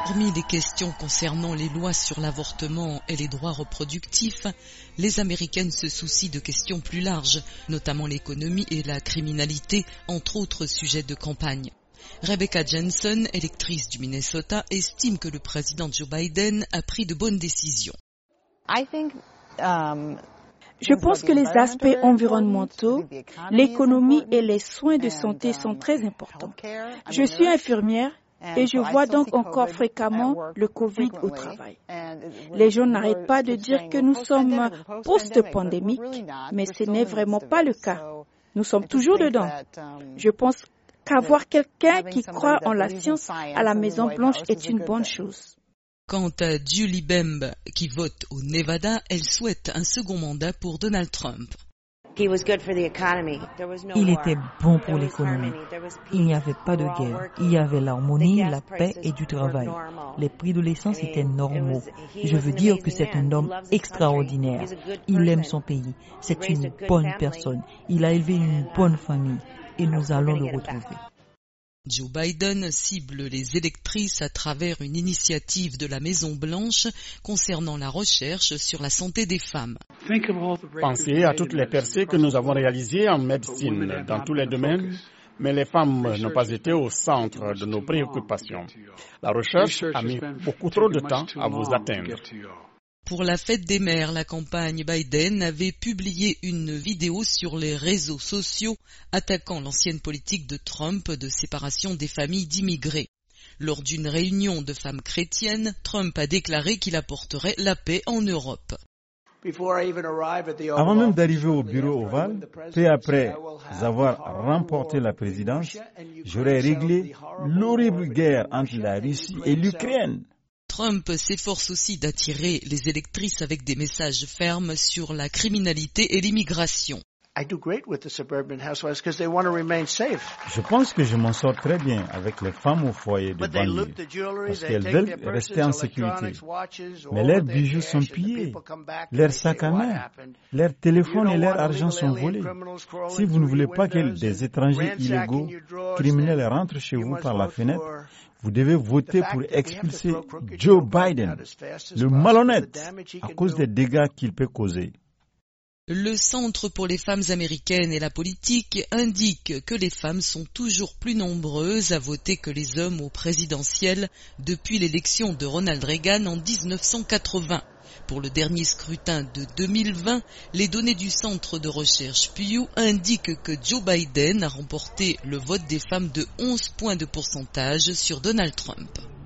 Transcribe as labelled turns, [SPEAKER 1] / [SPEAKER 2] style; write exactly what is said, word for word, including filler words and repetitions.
[SPEAKER 1] Hormis les questions concernant les lois sur l'avortement et les droits reproductifs, les Américaines se soucient de questions plus larges, notamment l'économie et la criminalité, entre autres sujets de campagne. Rebecca Jensen, électrice du Minnesota, estime que le président Joe Biden a pris de bonnes décisions.
[SPEAKER 2] Je pense que les aspects environnementaux, l'économie et les soins de santé sont très importants. Je suis infirmière et je vois donc encore fréquemment le Covid au travail. Les gens n'arrêtent pas de dire que nous sommes post-pandémiques, mais ce n'est vraiment pas le cas. Nous sommes toujours dedans. Je pense qu'avoir quelqu'un qui croit en la science à la Maison-Blanche est une bonne chose.
[SPEAKER 1] Quant à Julie Bembe, qui vote au Nevada, elle souhaite un second mandat pour Donald Trump.
[SPEAKER 3] Il était bon pour l'économie. Il n'y avait pas de guerre. Il y avait l'harmonie, la paix et du travail. Les prix de l'essence étaient normaux. Je veux dire que c'est un homme extraordinaire. Il aime son pays. C'est une bonne personne. Il a élevé une bonne famille. Et nous allons le retrouver.
[SPEAKER 1] Joe Biden cible les électrices à travers une initiative de la Maison-Blanche concernant la recherche sur la santé des femmes.
[SPEAKER 4] Pensez à toutes les percées que nous avons réalisées en médecine dans tous les domaines, mais les femmes n'ont pas été au centre de nos préoccupations. La recherche a mis beaucoup trop de temps à vous atteindre.
[SPEAKER 1] Pour la fête des mères, la campagne Biden avait publié une vidéo sur les réseaux sociaux attaquant l'ancienne politique de Trump de séparation des familles d'immigrés. Lors d'une réunion de femmes chrétiennes, Trump a déclaré qu'il apporterait la paix en Europe.
[SPEAKER 5] Avant même d'arriver au bureau ovale, peu après avoir remporté la présidence, j'aurais réglé l'horrible guerre entre la Russie et l'Ukraine.
[SPEAKER 1] Trump s'efforce aussi d'attirer les électrices avec des messages fermes sur la criminalité et l'immigration.
[SPEAKER 5] Je pense que je m'en sors très bien avec les femmes au foyer de banlieue, parce qu'elles veulent rester en sécurité. Mais leurs bijoux sont pillés, leurs sacs à main, leurs téléphones et leur argent sont volés. Si vous ne voulez pas que des étrangers illégaux, criminels rentrent chez vous par la fenêtre, vous devez voter pour expulser Joe Biden, le malhonnête, à cause des dégâts qu'il peut causer.
[SPEAKER 1] Le Centre pour les femmes américaines et la politique indique que les femmes sont toujours plus nombreuses à voter que les hommes au présidentiel depuis l'élection de Ronald Reagan en dix-neuf cent quatre-vingts. Pour le dernier scrutin de deux mille vingt, les données du centre de recherche Pew indiquent que Joe Biden a remporté le vote des femmes de onze points de pourcentage sur Donald Trump.